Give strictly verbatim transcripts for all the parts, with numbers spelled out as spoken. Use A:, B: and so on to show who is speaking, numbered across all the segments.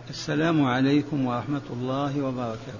A: السلام عليكم ورحمة الله وبركاته.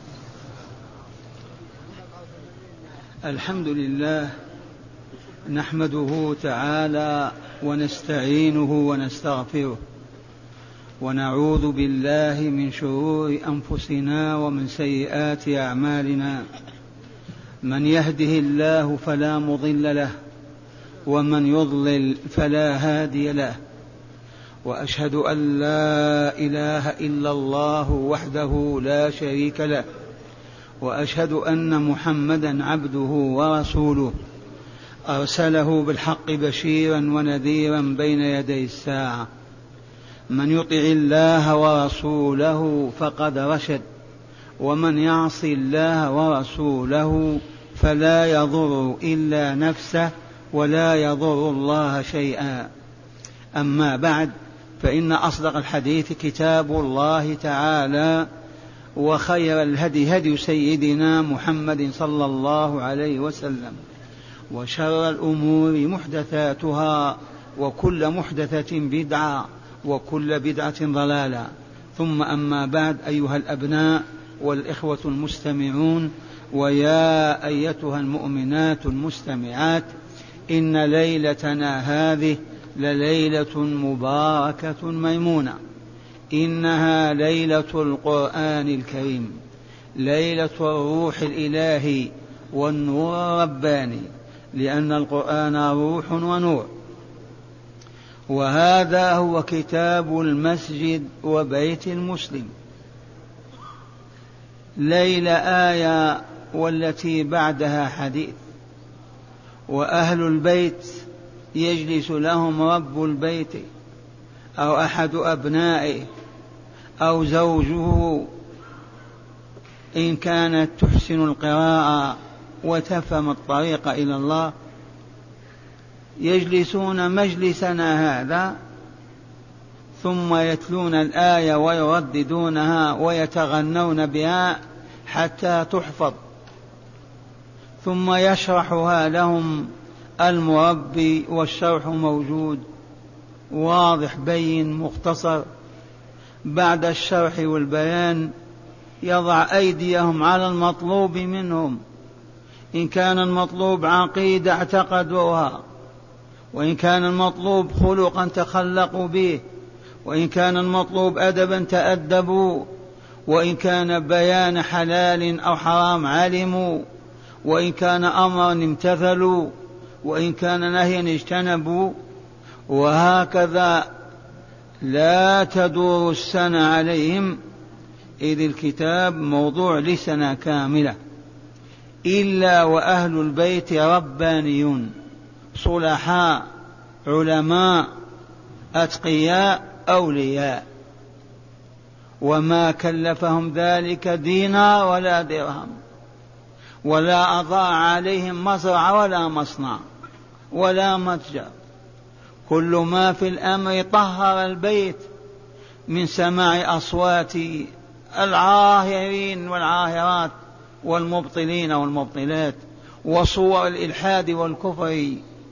A: الحمد لله نحمده تعالى ونستعينه ونستغفره ونعوذ بالله من شرور أنفسنا ومن سيئات أعمالنا. من يهده الله فلا مضل له ومن يضلل فلا هادي له، وأشهد أن لا إله إلا الله وحده لا شريك له، وأشهد أن محمدا عبده ورسوله أرسله بالحق بشيرا ونذيرا بين يدي الساعة. من يطع الله ورسوله فقد رشد، ومن يعص الله ورسوله فلا يضر إلا نفسه ولا يضر الله شيئا. أما بعد، فإن أصدق الحديث كتاب الله تعالى، وخير الهدي هدي سيدنا محمد صلى الله عليه وسلم، وشر الأمور محدثاتها، وكل محدثة بدعة، وكل بدعة ضلالة. ثم أما بعد، أيها الأبناء والإخوة المستمعون، ويا أيتها المؤمنات المستمعات، إن ليلتنا هذه لليلة مباركة ميمونة، إنها ليلة القرآن الكريم، ليلة الروح الإلهي والنور الرباني، لأن القرآن روح ونور. وهذا هو كتاب المسجد وبيت المسلم. ليلة آية والتي بعدها حديث. وأهل البيت يجلس لهم رب البيت أو أحد أبنائه أو زوجه إن كانت تحسن القراءة وتفهم الطريق إلى الله، يجلسون مجلسنا هذا ثم يتلون الآية ويرددونها ويتغنون بها حتى تحفظ، ثم يشرحها لهم المربي، والشرح موجود واضح بين مختصر. بعد الشرح والبيان يضع أيديهم على المطلوب منهم، إن كان المطلوب عقيدة اعتقدوها، وإن كان المطلوب خلقا تخلقوا به، وإن كان المطلوب أدبا تأدبوا، وإن كان بيان حلال أو حرام علموا، وإن كان أمرا امتثلوا، وإن كان نهيا اجتنبوا. وهكذا لا تدور السنة عليهم، إذ الكتاب موضوع لسنة كاملة، إلا وأهل البيت ربانيون صلحاء علماء أتقياء أولياء، وما كلفهم ذلك دينار ولا درهم، ولا أضاع عليهم مزرعة ولا مصنع ولا متجر. كل ما في الأمر طهر البيت من سماع أصوات العاهرين والعاهرات والمبطلين والمبطلات وصور الإلحاد والكفر.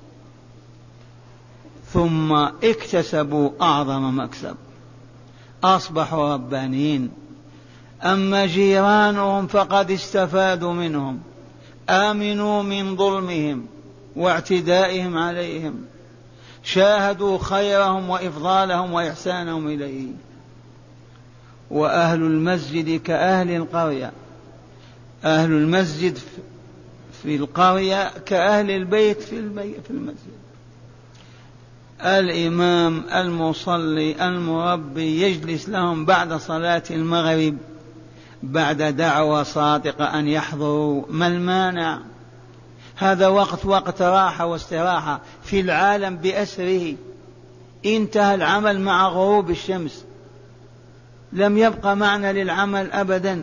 A: ثم اكتسبوا أعظم مكسب، أصبحوا ربانيين. أما جيرانهم فقد استفادوا منهم، آمنوا من ظلمهم واعتدائهم عليهم، شاهدوا خيرهم وإفضالهم وإحسانهم إليه. وأهل المسجد كأهل القرية، أهل المسجد في القرية كأهل البيت في المسجد. الإمام المصلي المربي يجلس لهم بعد صلاة المغرب بعد دعوة صادقة أن يحضروا، ما المانع؟ هذا وقت وقت راحة واستراحة في العالم بأسره. انتهى العمل مع غروب الشمس، لم يبقى معنى للعمل أبدا.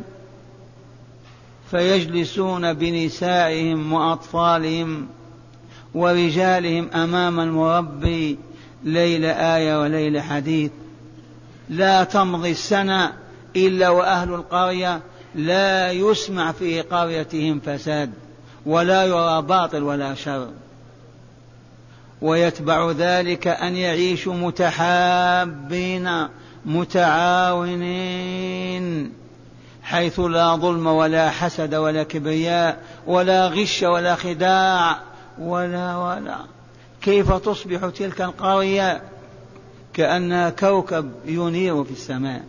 A: فيجلسون بنسائهم وأطفالهم ورجالهم أمام المربي، ليلة آية وليلة حديث. لا تمضي السنة إلا وأهل القرية لا يسمع في قريتهم فساد، ولا يرى باطل ولا شر. ويتبع ذلك أن يعيشوا متحابين متعاونين، حيث لا ظلم ولا حسد ولا كبرياء ولا غش ولا خداع ولا ولا. كيف تصبح تلك القرية كأنها كوكب ينير في السماء.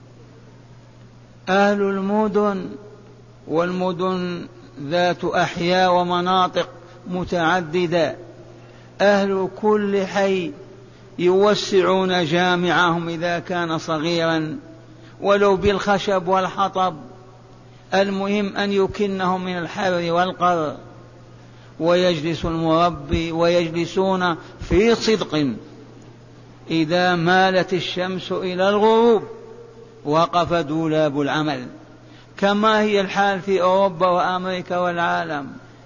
A: أهل المدن، والمدن ذات أحياء ومناطق متعددة، أهل كل حي يوسعون جامعهم إذا كان صغيرا ولو بالخشب والحطب، المهم أن يكنهم من الحر والقر، ويجلس المربي ويجلسون في صدق. إذا مالت الشمس إلى الغروب وقف دولاب العمل، كما هي الحال في أوروبا وأمريكا والعالم.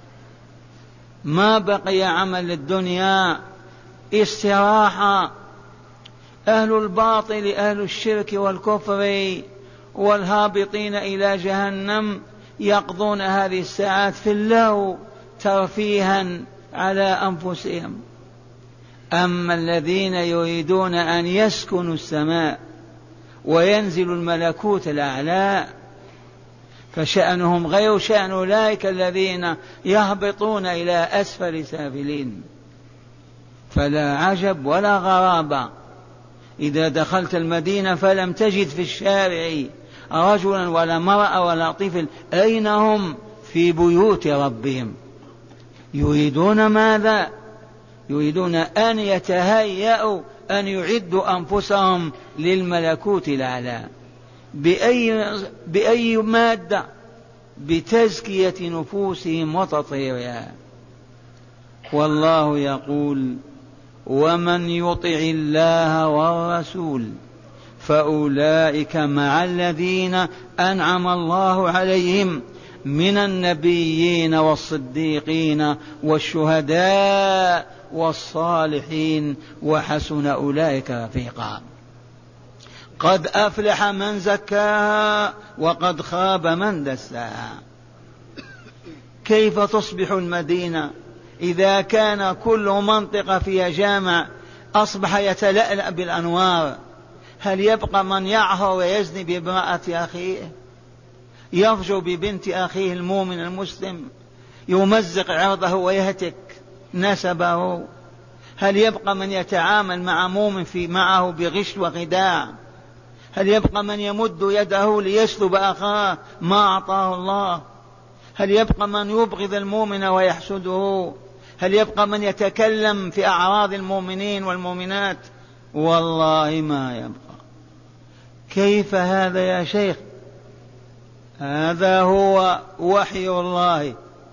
A: ما بقي عمل للدنيا، استراحة. أهل الباطل، أهل الشرك والكفر والهابطين إلى جهنم يقضون هذه الساعات في اللهو ترفيها على أنفسهم. أما الذين يريدون أن يسكنوا السماء وينزل الملكوت الأعلى فشأنهم غير شأن أولئك الذين يهبطون إلى أسفل سافلين. فلا عجب ولا غرابة إذا دخلت المدينة فلم تجد في الشارع رجلا ولا مرأة ولا طفل، أين هم؟ في بيوت ربهم. يريدون ماذا؟ يريدون أن يتهيأوا، أن يعدوا أنفسهم للملكوت الأعلى. بأي, بأي مادة؟ بتزكية نفوسهم وتطهيرها. والله يقول: ومن يطع الله والرسول فأولئك مع الذين أنعم الله عليهم من النبيين والصديقين والشهداء والصالحين وحسن أولئك رفيقا. قد أفلح من زكاها وقد خاب من دساها. كيف تصبح المدينة إذا كان كل منطقة فيها جامع أصبح يتلألأ بالأنوار؟ هل يبقى من يعهر ويزني بامرأة أخيه، يفجر ببنت أخيه المؤمن المسلم، يمزق عرضه ويهتك نسبه؟ هل يبقى من يتعامل مع مؤمن في معه بغش وخداع؟ هل يبقى من يمد يده ليسلب أخاه ما أعطاه الله؟ هل يبقى من يبغض المؤمن ويحسده؟ هل يبقى من يتكلم في أعراض المؤمنين والمؤمنات؟ والله ما يبقى. كيف هذا يا شيخ؟ هذا هو وحي الله،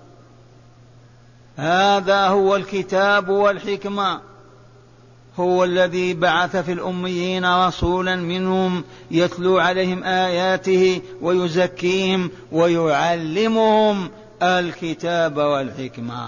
A: هذا هو الكتاب والحكمة. هو الذي بعث في الأميين رسولا منهم يتلو عليهم آياته ويزكيهم ويعلمهم الكتاب والحكمة.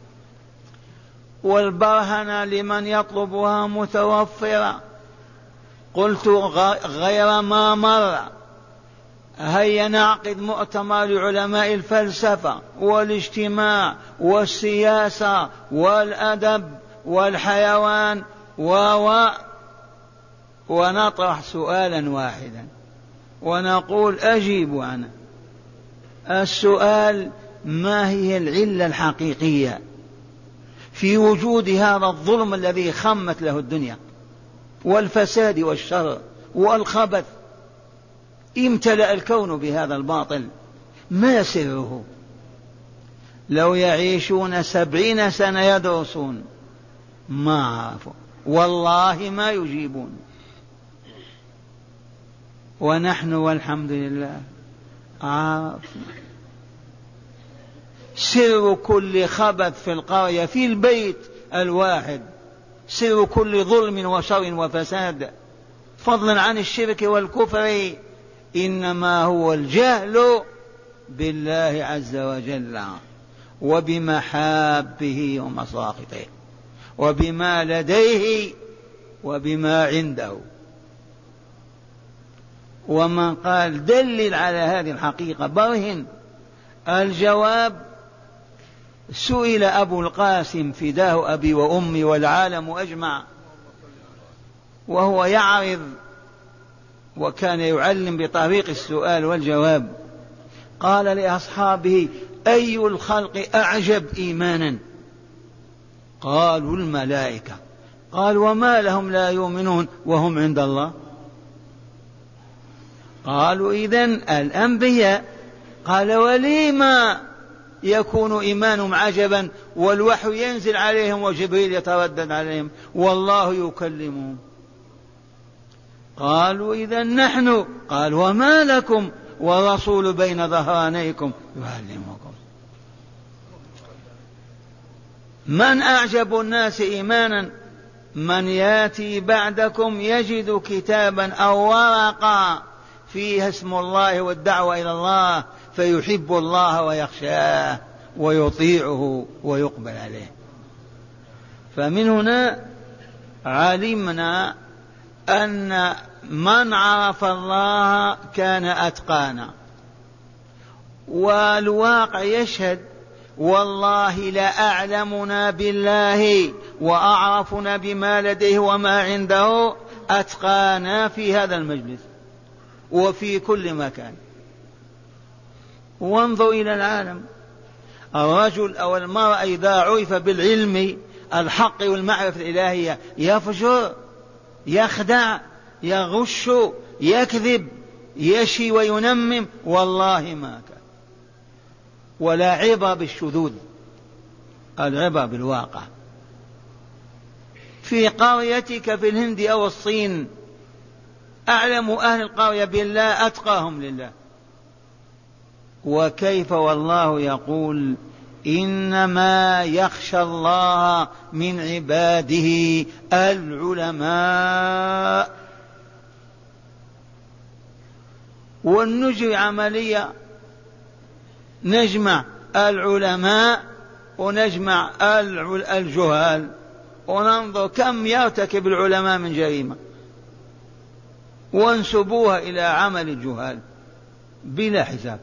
A: والبرهنة لمن يطلبها متوفرة. قلت غير ما مر هيا نعقد مؤتمر لعلماء الفلسفة والاجتماع والسياسة والأدب والحيوان و ونطرح سؤالا واحدا ونقول أجيبوا عنه. السؤال: ما هي العلة الحقيقية في وجود هذا الظلم الذي خمت له الدنيا والفساد والشر والخبث؟ امتلأ الكون بهذا الباطل، ما سره؟ لو يعيشون سبعين سنة يدرسون ما عرفوا، والله ما يجيبون. ونحن والحمد لله عرفنا سر كل خبث في القرية، في البيت الواحد، سر كل ظلم وشر وفساد، فضلا عن الشرك والكفر. إنما هو الجهل بالله عز وجل وبمحابه ومساخطه وبما لديه وبما عنده. ومن قال دلل على هذه الحقيقة برهن. الجواب: سئل أبو القاسم فداه أبي وأمي والعالم أجمع وهو يعرض وكان يعلم بطريق السؤال والجواب. قال لأصحابه: أي الخلق أعجب إيمانا؟ قالوا: الملائكة. قال: وما لهم لا يؤمنون وهم عند الله؟ قالوا: إذن الأنبياء. قال: ولما يكون إيمانهم عجبا والوحي ينزل عليهم وجبريل يتردد عليهم والله يكلمهم؟ قالوا: إذن نحن. قال: وما لكم والرسول بين ظهرانيكم يعلمكم. من أعجب الناس إيمانا؟ من ياتي بعدكم يجد كتابا أو ورقا فيها اسم الله والدعوة إلى الله فيحب الله ويخشاه ويطيعه ويقبل عليه. فمن هنا علمنا أن من عرف الله كان أتقانا، والواقع يشهد والله لا أعلمنا بالله وأعرفنا بما لديه وما عنده أتقانا في هذا المجلس وفي كل مكان. وانظر إلى العالم، الرجل أو المرأة إذا عرف بالعلم الحق والمعرفة الإلهية يفجر، يخدع، يغش، يكذب، يشي وينمم، والله ما كان. ولا عبرة بالشذوذ، العبرة بالواقع. في قريتك في الهند أو الصين أعلم أهل القرية بالله أتقاهم لله. وكيف والله يقول: إنما يخشى الله من عباده العلماء. والنجري عملية، نجمع العلماء ونجمع الجهال وننظر كم يرتكب العلماء من جريمة وانسبوها إلى عمل الجهال بلا حساب.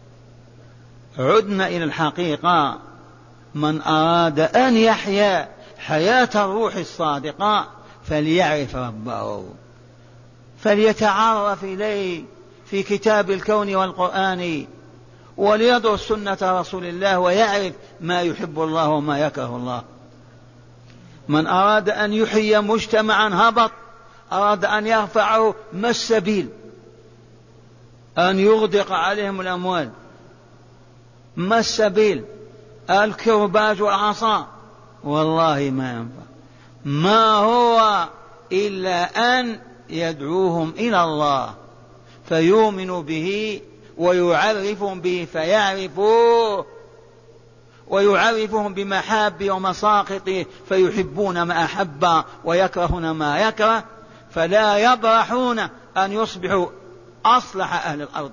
A: عدنا إلى الحقيقة. من أراد أن يحيا حياة الروح الصادقة فليعرف ربه، فليتعرف إليه في كتاب الكون والقرآن، وليدرس سنة رسول الله ويعرف ما يحب الله وما يكره الله. من أراد أن يحيي مجتمعا هبط، أراد أن يرفعه، ما السبيل؟ أن يغدق عليهم الأموال. ما السبيل؟ الكرباج والعصا، والله ما ينفع. ما هو إلا أن يدعوهم إلى الله فيؤمنوا به ويعرفهم به فيعرفوه، ويعرفهم بمحابه ومساقطه فيحبون ما أحب ويكرهون ما يكره، فلا يبرحون أن يصبحوا أصلح أهل الأرض،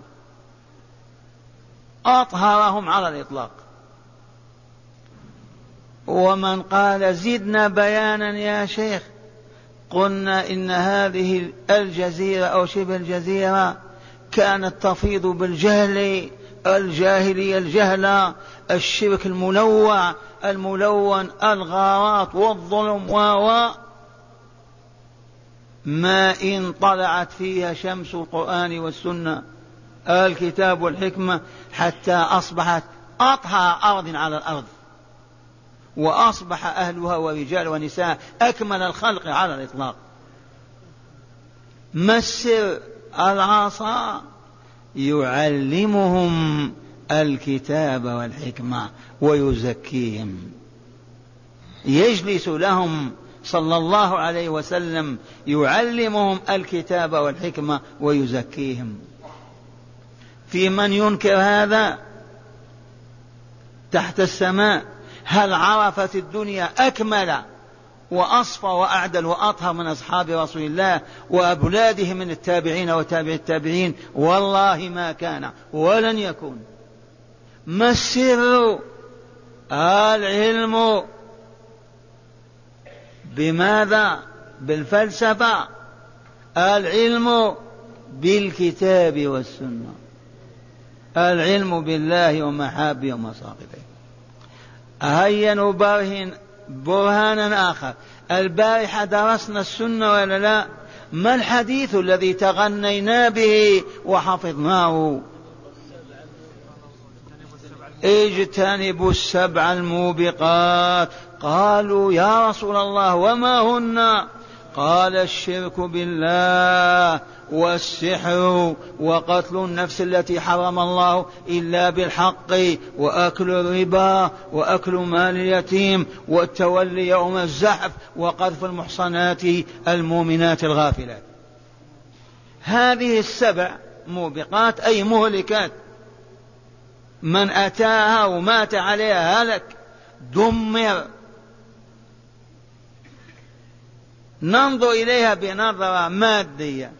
A: أطهرهم على الإطلاق. ومن قال زدنا بيانا يا شيخ، قلنا إن هذه الجزيرة أو شبه الجزيرة كانت تفيض بالجهل، الجاهلية الجهلة، الشرك الملوع الملون، الغارات والظلم، و ما إن طلعت فيها شمس القرآن والسنة الكتاب والحكمة حتى أصبحت أطهر أرض على الأرض، وأصبح أهلها ورجال ونساء أكمل الخلق على الإطلاق. ما السر؟ العصا، يعلمهم الكتاب والحكمة ويزكيهم، يجلس لهم صلى الله عليه وسلم يعلمهم الكتاب والحكمة ويزكيهم. في من ينكر هذا تحت السماء؟ هل عرفت الدنيا أكمل وأصفى وأعدل وأطهر من أصحاب رسول الله وأبلاده من التابعين وتابع التابعين؟ والله ما كان ولن يكون. ما السر؟ العلم. بماذا؟ بالفلسفة. العلم بالكتاب والسنة، العلم بالله ومحابه ومساقطه. هيا نبرهن برهانا آخر. البارحة درسنا السنة ولا لا؟ ما الحديث الذي تغنينا به وحفظناه؟ اجتنبوا السبع الموبقات. قالوا يا رسول الله وما هن؟ قال الشرك بالله والسحر وقتل النفس التي حرم الله إلا بالحق وأكل الربا وأكل مال اليتيم والتولي يوم الزحف وقذف المحصنات المؤمنات الغافلات. هذه السبع موبقات أي مهلكات، من أتاها ومات عليها هلك دمر. ننظر إليها بنظرة مادية،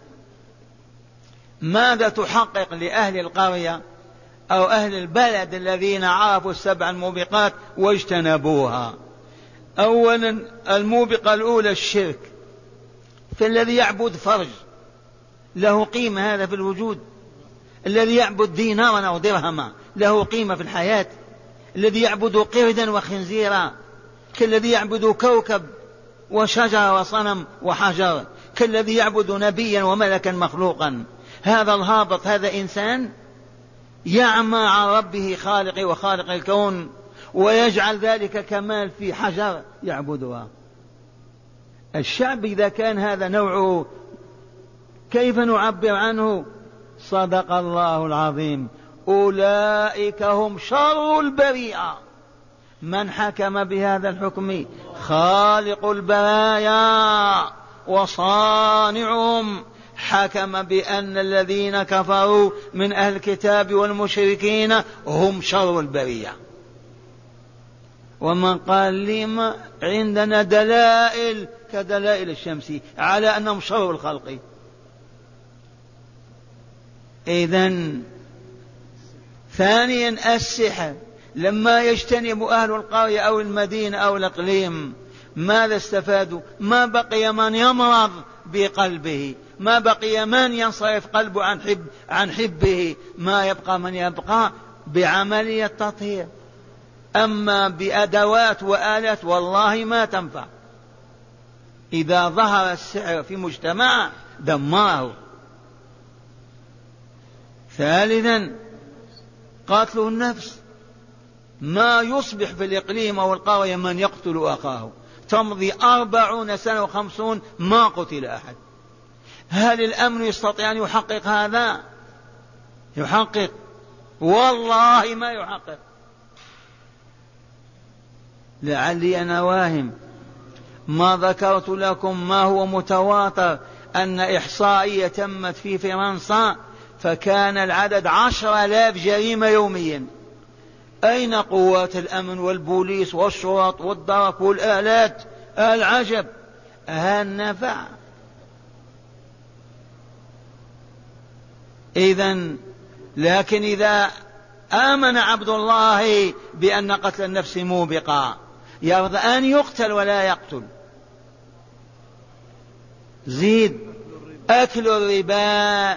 A: ماذا تحقق لأهل القرية أو أهل البلد الذين عرفوا السبع الموبقات واجتنبوها؟ أولا الموبقة الأولى الشرك، فالذي يعبد فرج له قيمة هذا في الوجود، الذي يعبد دينارا أو درهما له قيمة في الحياة، الذي يعبد قردا وخنزيرا كالذي يعبد كوكب وشجر وصنم وحجر، كالذي يعبد نبيا وملكا مخلوقا. هذا الهابط هذا إنسان يعمى عن ربه خالق وخالق الكون ويجعل ذلك كمال في حجر يعبدها. الشعب إذا كان هذا نوعه كيف نعبر عنه؟ صدق الله العظيم، أولئك هم شر البريئة. من حكم بهذا الحكم؟ خالق البرايا وصانعهم، حكم بأن الذين كفروا من أهل الكتاب والمشركين هم شر البرية. ومن قال لما عندنا دلائل كدلائل الشمس على أنهم شر الخلق. إذن ثانيا السحر، لما يجتنب أهل القرية أو المدينة أو الإقليم ماذا استفادوا؟ ما بقي من يمرض بقلبه، ما بقي من ينصرف قلبه عن حب عن حبه، ما يبقى من يبقى بعملية تطهير. أما بأدوات وآلات والله ما تنفع. إذا ظهر السحر في مجتمع دمره. ثالثا قتل النفس، ما يصبح في الإقليم أو القرية من يقتل أخاه، تمضي أربعون سنة وخمسون ما قتل أحد. هل الأمن يستطيع أن يحقق هذا؟ يحقق؟ والله ما يحقق. لعلي أنا واهم، ما ذكرت لكم ما هو متواتر أن إحصائية تمت في فرنسا فكان العدد عشر آلاف جريمة يوميا. أين قوات الأمن والبوليس والشرط والدرك والآلات؟ العجب. هل نفع؟ إذن لكن إذا آمن عبد الله بأن قتل النفس موبقا يرضى أن يقتل ولا يقتل. زيد أكل الربا،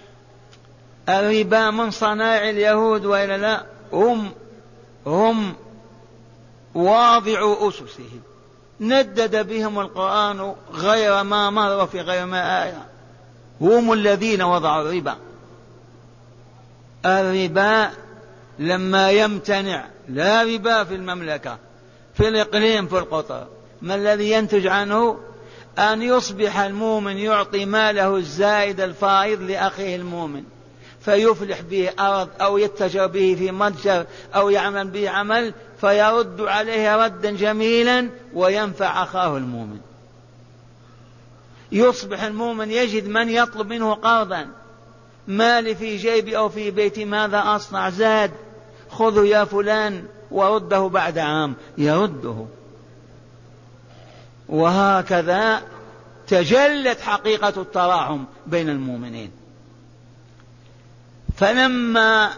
A: الربا من صنائع اليهود وإلا لا؟ هم هم واضع أسسه، ندد بهم القرآن غير ما مر في غير ما آية. هم الذين وضعوا الربا. الربا لما يمتنع، لا ربا في المملكة في الإقليم في القطر، ما الذي ينتج عنه؟ أن يصبح المؤمن يعطي ماله الزائد الفائض لأخيه المؤمن فيفلح به أرض أو يتجر به في متجر أو يعمل به عمل فيرد عليه ردا جميلا وينفع أخاه المؤمن. يصبح المؤمن يجد من يطلب منه قرضا، مالي في جيبي أو في بيتي ماذا أصنع؟ زاد، خذه يا فلان ورده بعد عام، يرده. وهكذا تجلت حقيقة التراحم بين المؤمنين. فلما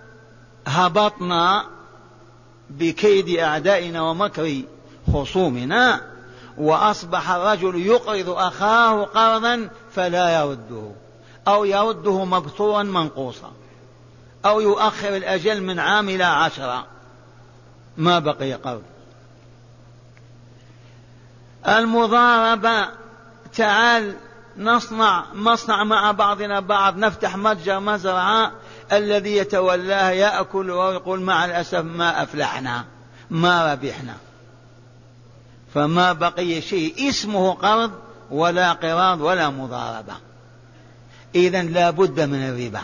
A: هبطنا بكيد أعدائنا ومكر خصومنا وأصبح الرجل يقرض أخاه قرضا فلا يرده أو يرده مبتورا منقوصا أو يؤخر الأجل من عام إلى عشرة، ما بقي قرض. المضاربة، تعال نصنع مصنع مع بعضنا بعض، نفتح متجر مزرعة، الذي يتولاها يأكل ويقول مع الأسف ما أفلحنا ما ربحنا، فما بقي شيء اسمه قرض ولا قراض ولا مضاربة. إذن لا بد من الربا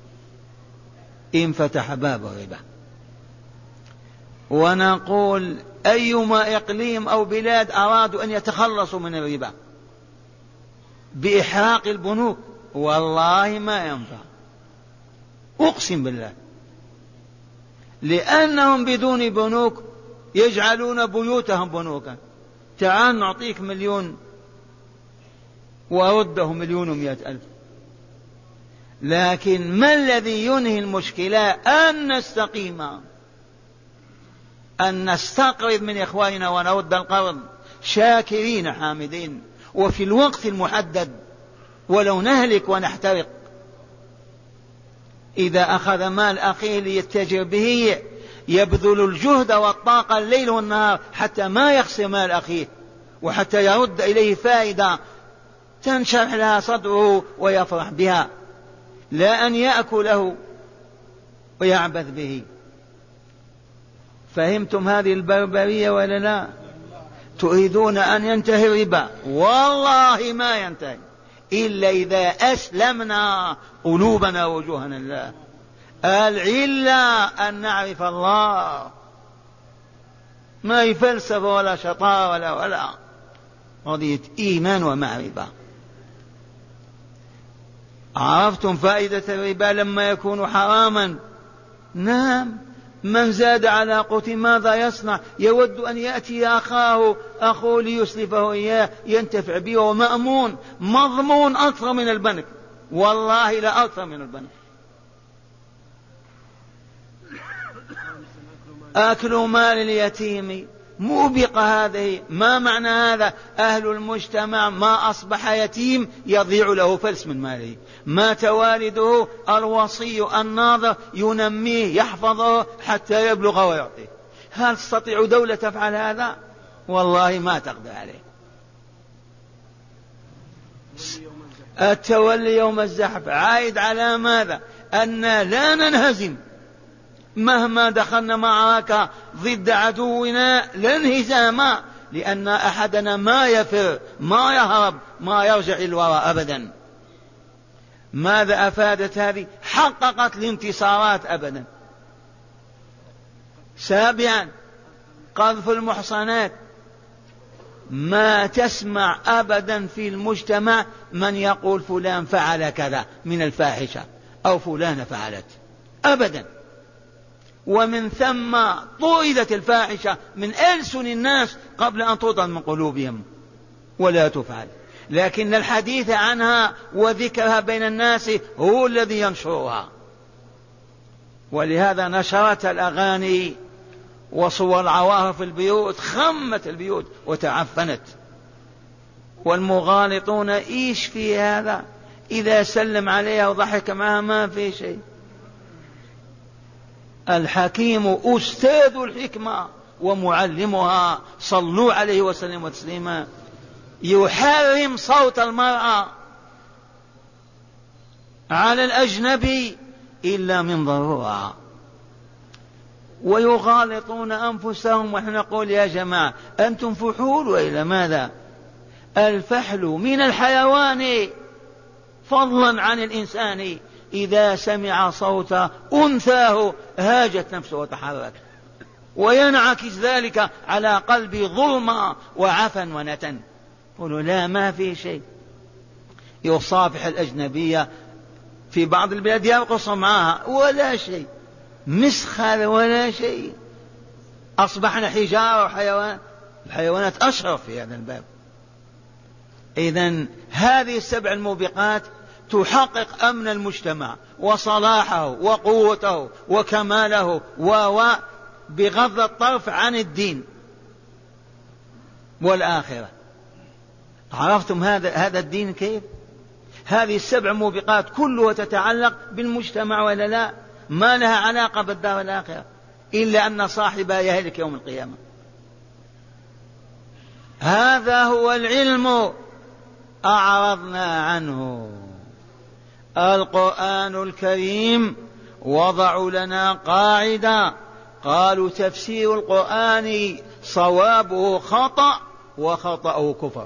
A: إن فتح باب الربا. ونقول أيما إقليم أو بلاد أرادوا أن يتخلصوا من الربا بإحراق البنوك والله ما ينفع، أقسم بالله، لأنهم بدون بنوك يجعلون بيوتهم بنوكا. تعال نعطيك مليون ورده مليون ومئة ألف، لكن ما الذي ينهي المشكلة؟ أن نستقيم، أن نستقرض من إخواننا ونرد القرض شاكرين حامدين وفي الوقت المحدد، ولو نهلك ونحترق. إذا أخذ مال أخيه ليتجر به يبذل الجهد والطاقة الليل والنهار حتى ما يخسر مال أخيه وحتى يرد إليه فائدة تنشرح لها صدره ويفرح بها، لا أن يأكله ويعبث به. فهمتم هذه البربرية ولا لا؟ تريدون أن ينتهي الربا، والله ما ينتهي إلا إذا أسلمنا قلوبنا ووجوهنا لله. العلة أن نعرف الله، ما يفلسف ولا شطار ولا ولا قضية إيمان ومعرفة. عرفتم فائدة الربا لما يكون حراما؟ نعم. من زاد على قوت ماذا يصنع؟ يود أن يأتي أخاه أخوه ليسلفه إياه ينتفع به، ومأمون مضمون أكثر من البنك، والله لا أكثر من البنك. أكل مال اليتيم موبقة هذه. ما معنى هذا؟ أهل المجتمع ما أصبح يتيم يضيع له فلس من ماله، مات والده الوصي الناظر ينميه يحفظه حتى يبلغ ويعطيه. هل تستطيع دولة تفعل هذا؟ والله ما تقدر عليه. التولي يوم الزحف عائد على ماذا؟ أن لا ننهزم مهما دخلنا معركة ضد عدونا، لا انهزام، لأن أحدنا ما يفر ما يهرب ما يرجع الوراء أبدا. ماذا أفادت هذه؟ حققت الانتصارات أبدا. سابعا قذف المحصنات. ما تسمع أبدا في المجتمع من يقول فلان فعل كذا من الفاحشة أو فلان فعلت أبدا، ومن ثم طردت الفاحشة من ألسن الناس قبل أن تطرد من قلوبهم ولا تفعل، لكن الحديث عنها وذكرها بين الناس هو الذي ينشرها. ولهذا نشرت الأغاني وصور العواهر في البيوت، خمت البيوت وتعفنت. والمغالطون إيش في هذا؟ إذا سلم عليها وضحك معها ما في شيء. الحكيم أستاذ الحكمة ومعلمها صلوا عليه وسلم تسليما يحرم صوت المرأة على الأجنبي إلا من ضرورة. ويغالطون أنفسهم، ونحن نقول يا جماعة أنتم فحول وإلى ماذا؟ الفحل من الحيوان فضلا عن الإنسان، إذا سمع صوت أنثاه هاجت نفسه وتحرك، وينعكس ذلك على قلبي ظلما وعفا ونتن. قولوا لا ما في شيء. يصافح الأجنبية في بعض البلاد يرقص معها ولا شيء، مسخر ولا شيء. أصبحنا حجارة وحيوان، الحيوانات أشرف في هذا الباب. إذن هذه السبع الموبقات تحقق أمن المجتمع وصلاحه وقوته وكماله و بغض الطرف عن الدين والآخرة. عرفتم هذا هذا الدين كيف؟ هذه السبع موبقات كلها تتعلق بالمجتمع ولا لا؟ ما لها علاقة بالدار الآخرة إلا أن صاحبها يهلك يوم القيامة. هذا هو العلم أعرضنا عنه. القرآن الكريم وضعوا لنا قاعدة، قالوا تفسير القرآن صوابه خطأ وخطأه كفر.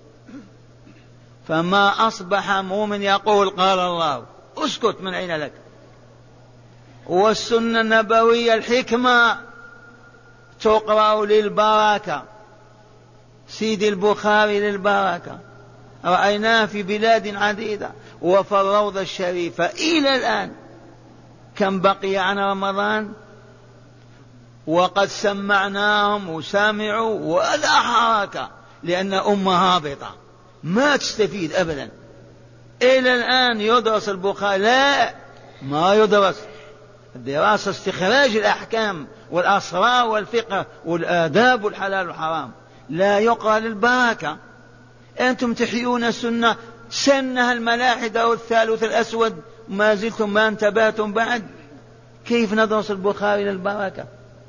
A: فما أصبح مؤمن يقول قال الله، اسكت، من أين لك؟ والسنة النبوية الحكمة تقرأ للبركة، سيد البخاري للبركة، رأيناه في بلاد عديدة وفي الروضة الشريفة إلى الآن. كم بقي عن رمضان وقد سمعناهم وسامعوا ولا حركة، لأن أمة هابطة ما تستفيد أبدا. إلى الآن يدرس البخاري؟ لا، ما يدرس. الدراسة استخراج الأحكام والأسرار والفقه والآداب والحلال والحرام، لا يقرأ للبركة. أنتم تحيون السنة، سنها الملاحدة والثالث الأسود، ما زلتم ما انتبهتم بعد. كيف ندرس البخاري للبركة؟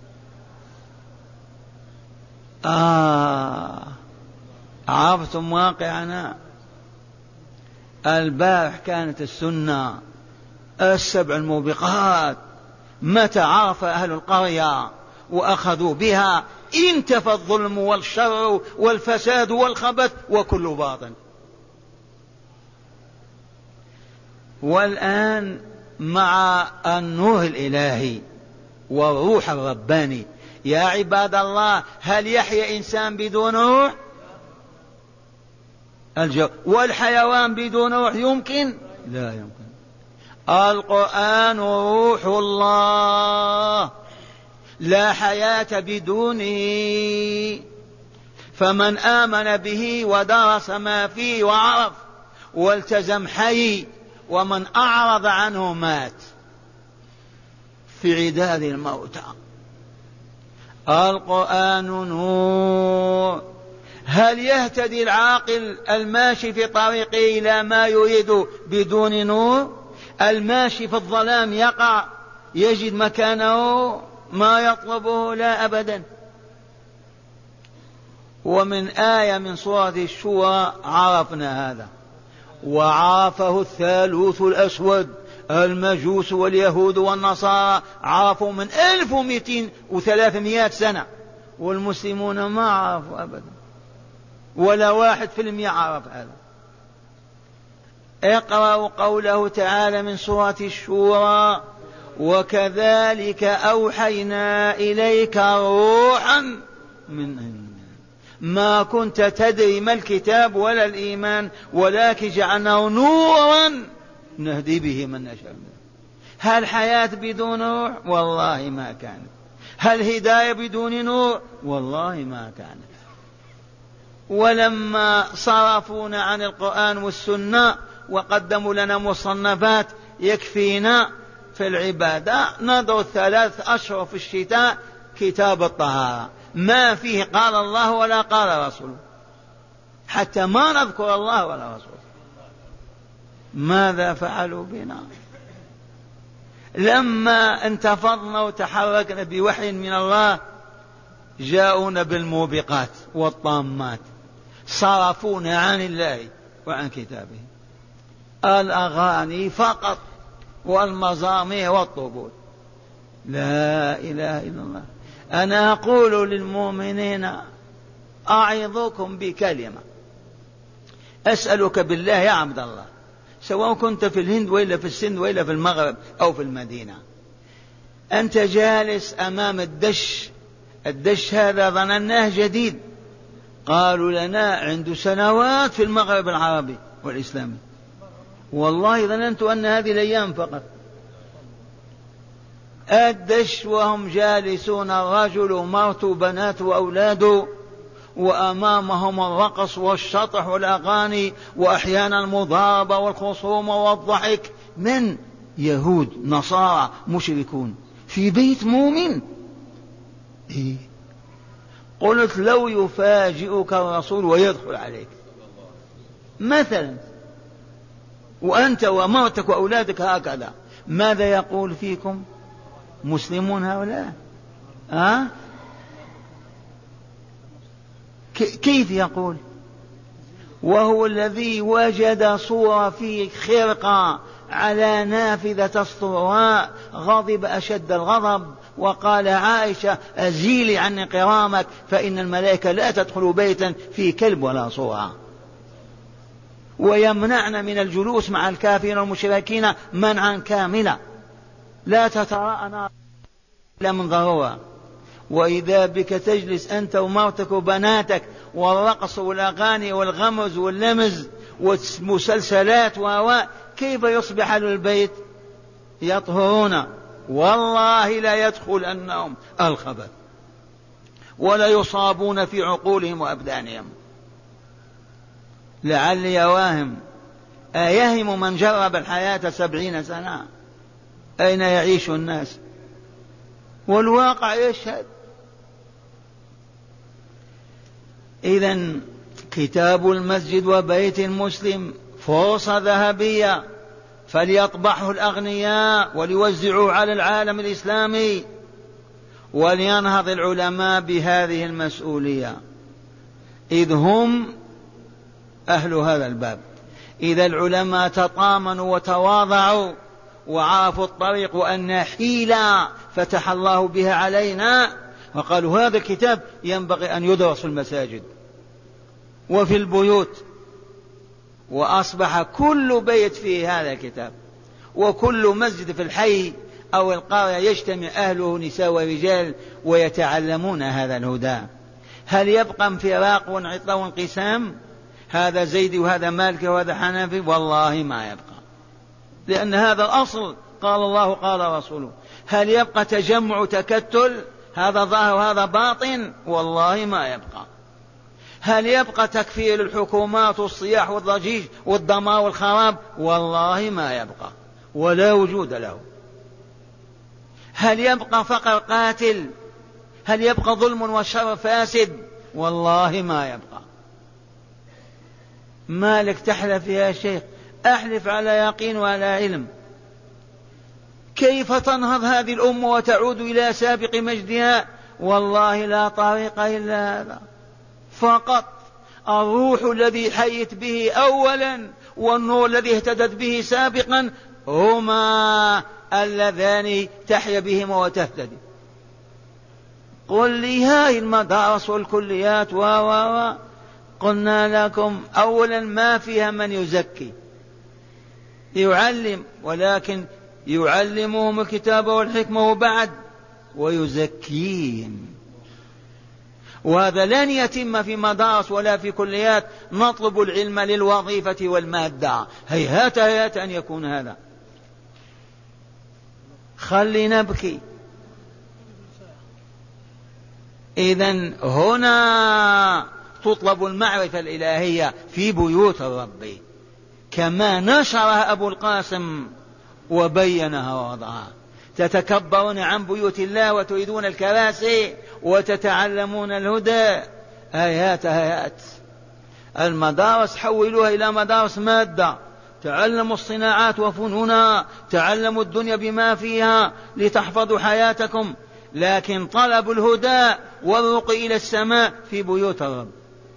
A: آه عرفتم واقعنا. البارح كانت السنة السبع الموبقات، متى عرف أهل القرية وأخذوا بها انتفى الظلم والشر والفساد والخبث وكل باطل. والآن مع النور الإلهي والروح الرباني، يا عباد الله، هل يحيا إنسان بدون روح؟ الجو. والحيوان بدون روح يمكن؟ لا يمكن. القرآن روح الله، لا حياة بدونه. فمن آمن به ودرس ما فيه وعرف والتزم حي، ومن أعرض عنه مات في عداد الموتى. القرآن نور. هل يهتدي العاقل الماشي في طريقه إلى ما يريد بدون نور؟ الماشي في الظلام يقع يجد مكانه ما يطلبه؟ لا أبدا. ومن آية من سورة الشورى عرفنا هذا، وعرفه الثالوث الأسود، المجوس واليهود والنصارى عرفوا من ألف ومئتين وثلاثمائة سنة، والمسلمون ما عرفوا أبدا، ولا واحد في المئة عرف هذا. اقرأوا قوله تعالى من سورة الشورى: وكذلك أوحينا إليك روحا من أمرنا ما كنت تدري ما الكتاب ولا الإيمان ولكن جعلناه نورا نهدي به من نشاء. هل حياة بدون روح؟ والله ما كانت. هل هداية بدون نور؟ والله ما كانت. ولما صرفونا عن القرآن والسنة وقدموا لنا مصنفات يكفينا في العبادة، نضع ثلاث أشهر في الشتاء كتاب الطهارة ما فيه قال الله ولا قال رسوله، حتى ما نذكر الله ولا رسوله. ماذا فعلوا بنا؟ لما انتفضنا وتحركنا بوحي من الله جاءونا بالموبقات والطامات، صرفونا عن الله وعن كتابه. الأغاني فقط والمزامير والطبول. لا إله إلا الله. أنا أقول للمؤمنين أعظكم بكلمة، أسألك بالله يا عبد الله، سواء كنت في الهند وإلا في السند وإلا في المغرب أو في المدينة، أنت جالس أمام الدش، الدش هذا ظنناه جديد، قالوا لنا عنده سنوات في المغرب العربي والإسلامي، والله ظننت أن هذه الأيام فقط. الدش وهم جالسون، الرجل ومرته وبناته وأولاده، وأمامهم الرقص والشطح والأغاني وأحيانا المضاربة والخصومة والضحك من يهود نصارى مشركون في بيت مؤمن. إيه؟ قلت لو يفاجئك الرسول ويدخل عليك مثلا وأنت ومرتك وأولادك هكذا، ماذا يقول فيكم؟ مسلمون هؤلاء؟ أه؟ كيف يقول؟ وهو الذي وجد صورة في خرقة على نافذة الصراء، غضب أشد الغضب وقال عائشة أزيلي عني قرامك فإن الملائكة لا تدخل بيتا في كلب ولا صورة، ويمنعن من الجلوس مع الكافرين والمشركين منعا كاملا، لا تتراءى نار إلا من ضرورة. وإذا بك تجلس أنت ومرتك وبناتك والرقص والأغاني والغمز واللمز والمسلسلات وهواء، كيف يصبح أهل البيت؟ يطهرون والله لا يدخل أنهم الخبث ولا يصابون في عقولهم وأبدانهم. لعلي واهم أيهم من جرب الحياة سبعين سنة أين يعيش الناس؟ والواقع يشهد. إذن كتاب المسجد وبيت المسلم فرصة ذهبية، فليطبعه الأغنياء وليوزعوا على العالم الإسلامي، ولينهض العلماء بهذه المسؤولية إذ هم أهل هذا الباب. إذا العلماء تطامنوا وتواضعوا وعرفوا الطريق وأن حيلة فتح الله بها علينا، وقالوا هذا الكتاب ينبغي أن يدرس في المساجد وفي البيوت، وأصبح كل بيت فيه هذا الكتاب، وكل مسجد في الحي أو القرية يجتمع أهله نساء ورجال ويتعلمون هذا الهدى. هل يبقى انفراق وانعطاء وانقسام؟ هذا زيدي وهذا مالكي وهذا حنفي؟ والله ما يبقى، لأن هذا الأصل قال الله قال رسوله. هل يبقى تجمع تكتل هذا ظاهر وهذا باطن؟ والله ما يبقى. هل يبقى تكفير الحكومات والصياح والضجيج والدمار والخراب؟ والله ما يبقى ولا وجود له. هل يبقى فقر قاتل؟ هل يبقى ظلم وشر فاسد؟ والله ما يبقى. مالك تحلف يا شيخ؟ أحلف على يقين وعلى علم. كيف تنهض هذه الأمة وتعود إلى سابق مجدها؟ والله لا طريق إلا هذا فقط. الروح الذي حيت به أولا والنور الذي اهتدت به سابقا هما اللذان تحيا بهما وتهتدي. قل لي هاي المدارس والكليات و و قلنا لكم أولا ما فيها من يزكي يعلم، ولكن يعلمهم الكتاب والحكمة وبعد ويزكيهم، وهذا لن يتم في مدارس ولا في كليات. نطلب العلم للوظيفة والمادة، هيهات هيهات أن يكون هذا. خلي نبكي. إذن هنا تطلب المعرفة الإلهية في بيوت الرب كما نشرها أبو القاسم وبينها ووضعها. تتكبرون عن بيوت الله وتريدون الكراسي وتتعلمون الهدى. آيات آيات. المدارس حولوها إلى مدارس مادة، تعلموا الصناعات وفنونها، تعلموا الدنيا بما فيها لتحفظوا حياتكم، لكن طلبوا الهدى والرقي إلى السماء في بيوت الرب.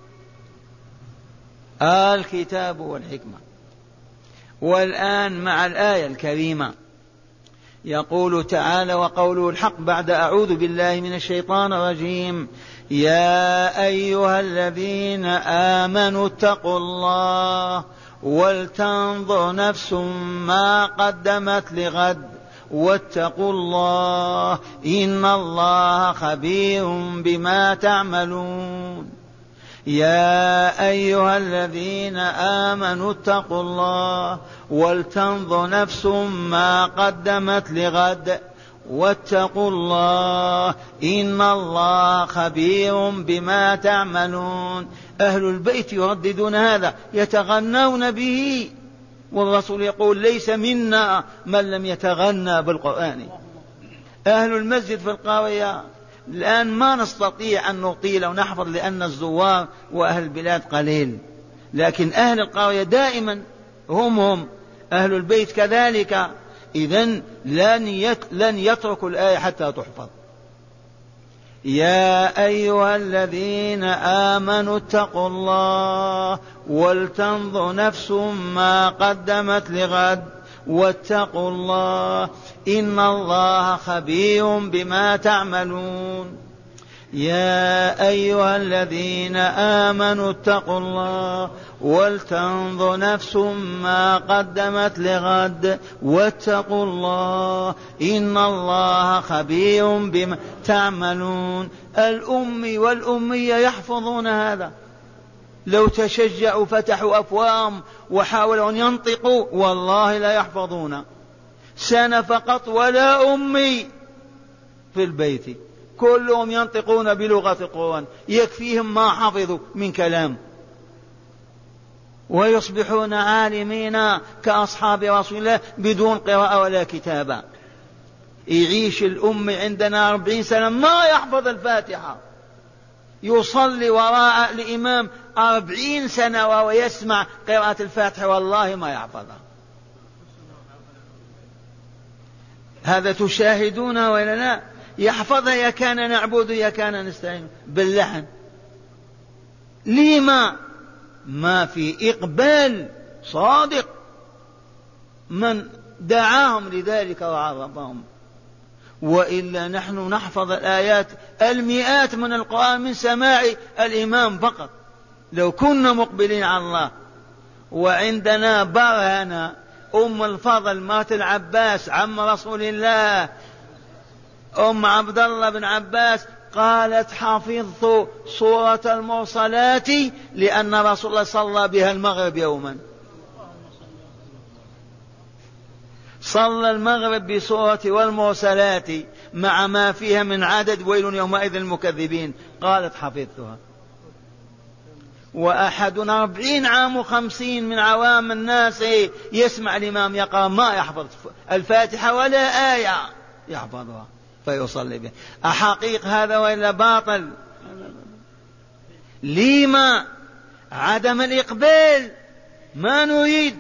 A: الكتاب والحكمة. والآن مع الآية الكريمة يقول تعالى وقوله الحق بعد أعوذ بالله من الشيطان الرجيم: يا أيها الذين آمنوا اتقوا الله ولتنظر نفس ما قدمت لغد واتقوا الله إن الله خبير بما تعملون. يا أيها الذين آمنوا اتقوا الله ولتنظر نفس ما قدمت لغد واتقوا الله إن الله خبير بما تعملون. أهل البيت يرددون هذا، يتغنون به، والرسول يقول ليس منا من لم يتغنى بالقرآن. أهل المسجد في القرية الآن ما نستطيع أن نطيل ونحفظ لأن الزوار وأهل البلاد قليل، لكن أهل القرية دائما هم هم أهل البيت كذلك. إذن لن لن يتركوا الآية حتى تحفظ. يا أيها الذين آمنوا اتقوا الله ولتنظر نفس ما قدمت لغد واتقوا الله إن الله خبير بما تعملون. يا أيها الذين آمنوا اتقوا الله ولتنظر نفس ما قدمت لغد واتقوا الله إن الله خبير بما تعملون. الأمي والأمية يحفظون هذا، لو تشجعوا فتحوا أفواههم وحاولوا أن ينطقوا والله لا يحفظون سنة فقط ولا أمي في البيت، كلهم ينطقون بلغة القرآن، يكفيهم ما حفظوا من كلام ويصبحون عالمين كأصحاب رسول الله بدون قراءة ولا كتابة. يعيش الأم عندنا أربعين سنة ما يحفظ الفاتحة، يصلي وراء الإمام أربعين سنة وهو يسمع قراءة الفاتحة والله ما يحفظها. هذا تشاهدون ولا لا؟ يحفظها يا كان نعبد يا كان نستعين باللحن. لما؟ ما في إقبال صادق من دعاهم لذلك وعرفهم. وإلا نحن نحفظ الآيات المئات من القرآن من سماع الإمام فقط لو كنا مقبلين على الله. وعندنا برهنة أم الفضل مات العباس عم رسول الله أم عبد الله بن عباس قالت حفظت سورة المرسلات لأن رسول الله صلى بها المغرب يوما، صلى المغرب بسورة والمرسلات مع ما فيها من عدد ويل يومئذ المكذبين، قالت حفظتها. وأحدنا أربعين عام وخمسين من عوام الناس يسمع الإمام يقرأ ما يحفظ الفاتحة ولا آية يحفظها فيصلي به. أحقيق هذا وإلا باطل؟ لما؟ عدم الإقبال، ما نريد،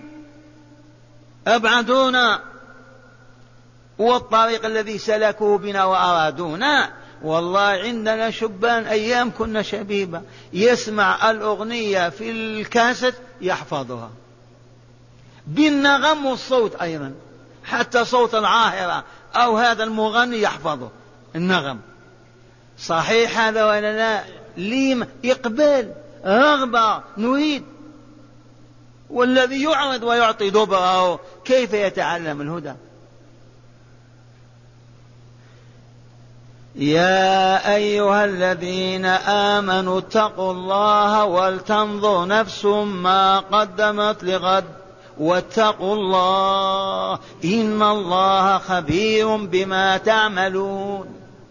A: أبعدونا والطريق الذي سلكوه بنا وأرادونا. والله عندنا شبان أيام كنا شبيبة يسمع الأغنية في الكاسيت يحفظها بالنغم والصوت أيضا، حتى صوت العاهرة أو هذا المغني يحفظه النغم. صحيح هذا ولا لا؟ لما؟ إقبال، رغبة، نريد. والذي يعرض ويعطي دبره كيف يتعلم الهدى؟ يا أيها الذين آمنوا اتقوا الله ولتنظر نفس ما قدمت لغد واتقوا الله إن الله خبير بما تعملون.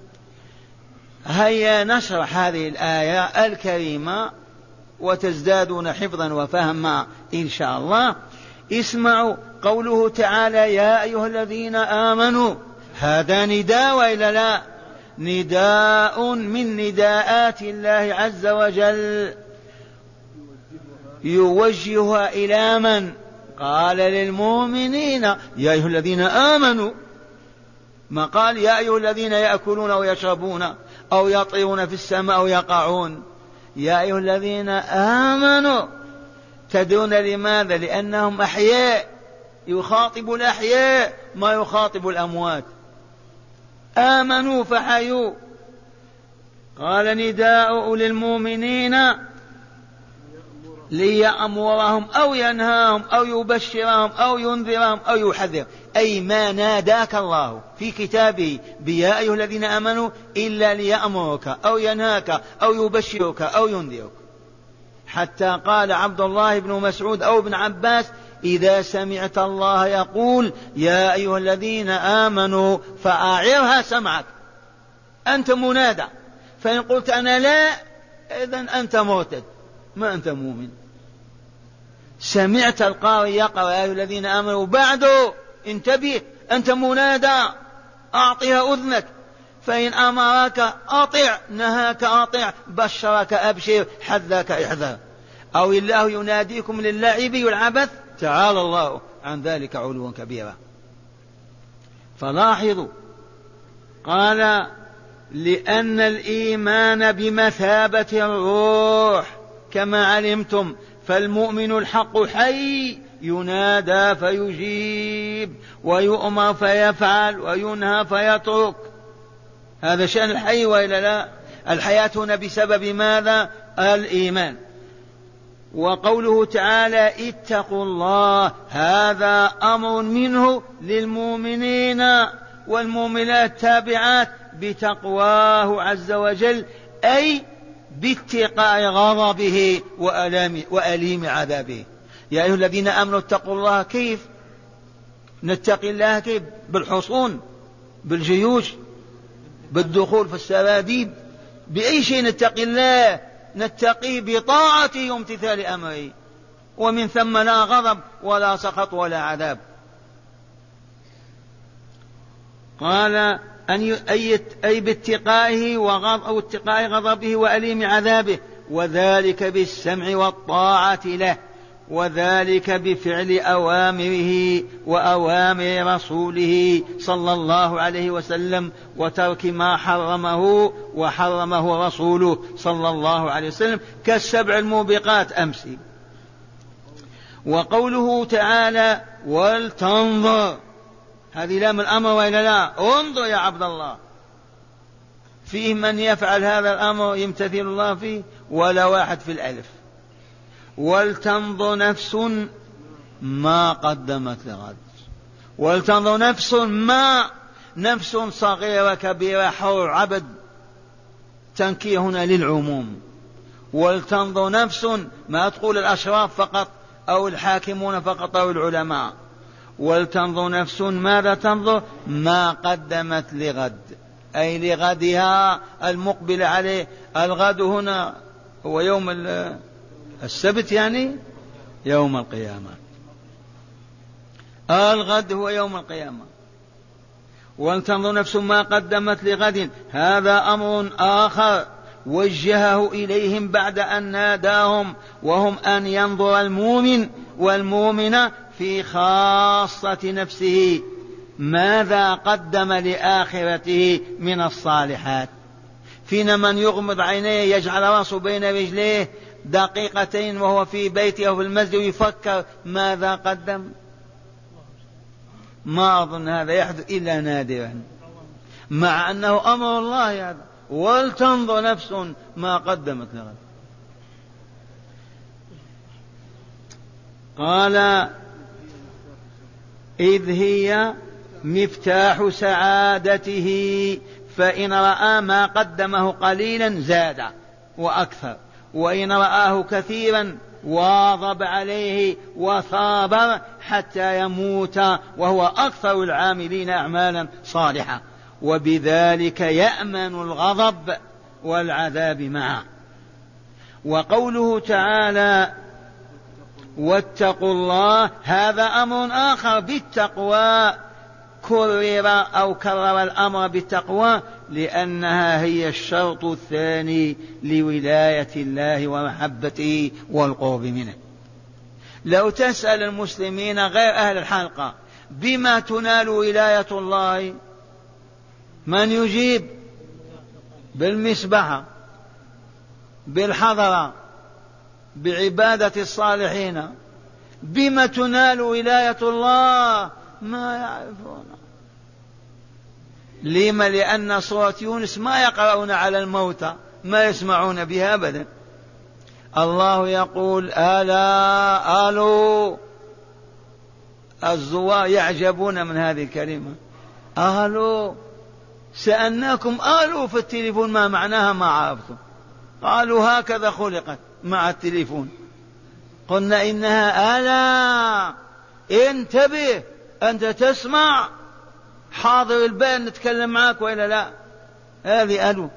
A: هيا نشرح هذه الآية الكريمة وتزدادون حفظا وفهما إن شاء الله. اسمعوا قوله تعالى يا أيها الذين آمنوا، هذا نداء وإلا لا؟ نداء من نداءات الله عز وجل يوجهها إلى من؟ قال للمؤمنين يا أيها الذين آمنوا، ما قال يا أيها الذين يأكلون ويشربون أو يطيرون في السماء أو يقعون. يا أيها الذين آمنوا تدعون لماذا؟ لأنهم أحياء، يخاطب الأحياء ما يخاطب الأموات. آمنوا فحيوا. قال نداء للمؤمنين ليأمرهم أو ينهاهم أو يبشرهم أو ينذرهم أو يحذرهم، أي ما ناداك الله في كتابه بيا أيها الذين آمنوا إلا ليأمرك أو ينهاك أو يبشرك أو ينذرك. حتى قال عبد الله بن مسعود أو ابن عباس إذا سمعت الله يقول يا أيها الذين آمنوا فأعرها سمعك، أنت منادى، فإن قلت أنا لا إذن أنت مرتد ما أنت مؤمن. سمعت القارئ يقرأ يا أيها الذين آمنوا بعده انتبه، أنت منادى أعطيها أذنك، فإن أمرك أطع، نهاك أطع، بشرك أبشر، حذاك احذر. أو الله يناديكم للعب والعبث تعالى الله عن ذلك علوا كبيرا. فلاحظوا قال لأن الإيمان بمثابة الروح كما علمتم، فالمؤمن الحق حي ينادى فيجيب، ويؤمر فيفعل، وينهى فيترك. هذا شأن الحي وإلا لا؟ الحياة هنا بسبب ماذا؟ الإيمان. وقوله تعالى اتقوا الله، هذا أمر منه للمؤمنين والمؤمنات تابعات بتقواه عز وجل، أي باتقاء غضبه وأليم عذابه. يا أيها الذين آمنوا اتقوا الله. كيف نتقي الله؟ كيف؟ بالحصون، بالجيوش، بالدخول في السراديب، بأي شيء نتقي الله؟ نتقيه بطاعته وامتثال أمره، ومن ثم لا غضب ولا سخط ولا عذاب. قال أن أي باتقائه أو اتقاء غضبه وأليم عذابه، وذلك بالسمع والطاعة له، وذلك بفعل أوامره وأوامر رسوله صلى الله عليه وسلم، وترك ما حرمه وحرمه رسوله صلى الله عليه وسلم كالسبع الموبقات أمس. وقوله تعالى ولتنظر، هذه لام الأمر وإلا لا؟ انظر يا عبد الله. فيه من يفعل هذا الأمر يمتثل الله فيه ولا واحد في الألف. ولتنظر نفس ما قدمت لغد. ولتنظر نفس ما، نفس صغيرة كبيرة حر عبد، تنكير هنا للعموم. ولتنظر نفس، ما تقول الأشراف فقط أو الحاكمون فقط أو العلماء. ولتنظر نفس ماذا تنظر؟ ما قدمت لغد، أي لغدها المقبل عليه. الغد هنا هو يوم السبت، يعني يوم القيامة. الغد هو يوم القيامة. ولتنظر نفس ما قدمت لغد، هذا أمر آخر وجهه إليهم بعد أن ناداهم، وهم أن ينظر المؤمن والمؤمنة في خاصة نفسه ماذا قدم لآخرته من الصالحات. فينا من يغمض عينيه يجعل رأسه بين رجليه دقيقتين وهو في بيته أو في المسجد ويفكر ماذا قدم. ما أظن هذا يحدث إلا نادرا، مع أنه أمر الله هذا. ولتنظر نفس ما قدمت لغد. قال إذ هي مفتاح سعادته، فإن رأى ما قدمه قليلا زاد وأكثر، وإن رآه كثيرا واظب عليه وصابر حتى يموت وهو أكثر العاملين أعمالا صالحة، وبذلك يأمن الغضب والعذاب معه. وقوله تعالى واتقوا الله، هذا أمر آخر بالتقوى، كرر أو كرر الأمر بالتقوى لأنها هي الشرط الثاني لولاية الله ومحبته والقرب منه. لو تسأل المسلمين غير أهل الحلقة بما تنال ولاية الله، من يجيب؟ بالمسبحة، بالحضرة، بعبادة الصالحين. بما تنال ولاية الله؟ ما يعرفون. لما؟ لأن سورة يونس ما يقرؤون على الموتى، ما يسمعون بها أبدا. الله يقول ألا ألو، الزوار يعجبون من هذه الكلمة ألو. سألناكم ألو في التليفون ما معناها؟ ما عرفتم. قالوا هكذا خلقت مع التليفون. قلنا إنها ألا، انتبه أنت تسمع، حاضر البال نتكلم معك وإلا لا؟ هذه ألو.